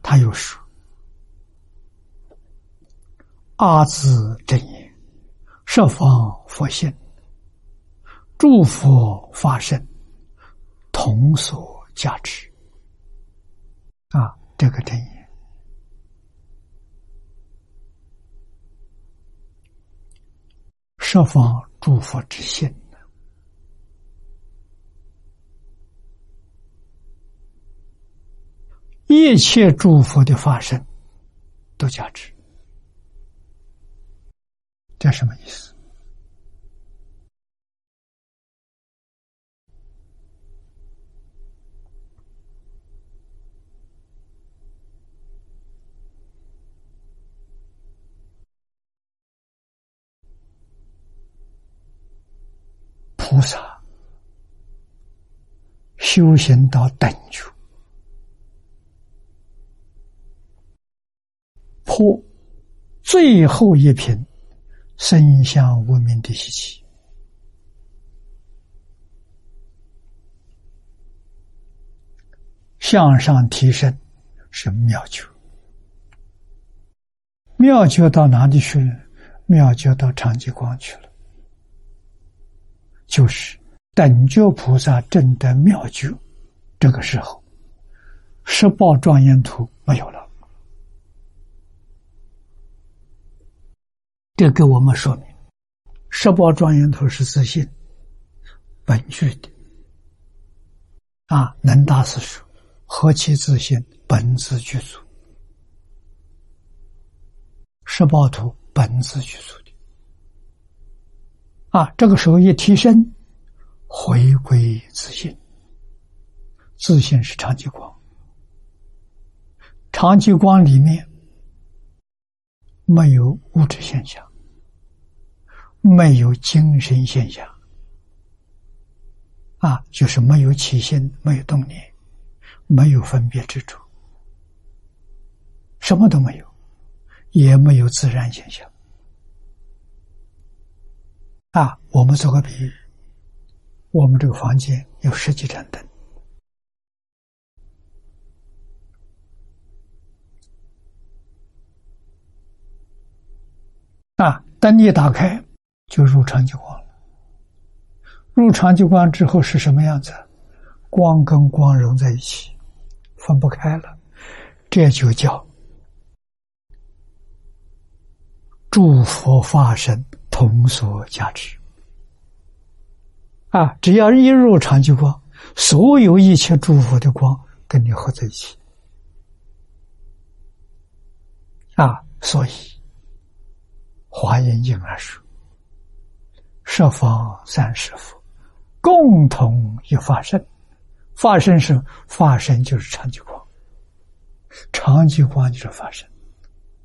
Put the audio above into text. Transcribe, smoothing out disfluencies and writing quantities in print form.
他又说：阿字真言，十方佛性，诸佛法身，同所加持。这个真言十方诸佛之性，一切诸佛的法身都加持。这什么意思？菩萨修行到等觉，破最后一品身相无明的习气，向上提升是妙觉。妙觉到哪里去了？妙觉到常寂光去了。就是等觉菩萨证得妙觉，这个时候十报庄严图没有了。这给我们说明十报庄严图是自性本具的。能大师说：何其自性本自具足。十报图本自具足的。这个时候一提升，回归自性。自性是常寂光，常寂光里面没有物质现象，没有精神现象，就是没有起心，没有动念，没有分别执着，什么都没有，也没有自然现象。我们做个比喻，我们这个房间有10几盏灯，灯一打开就入常寂光了。入常寂光之后是什么样子？光跟光融在一起，分不开了，这就叫诸佛法身同所加持。只要一入常寂光，所有一切诸佛的光跟你合在一起。所以华严经而说：十方30佛共同一法身。法身是法身，就是常寂光，常寂光就是法身。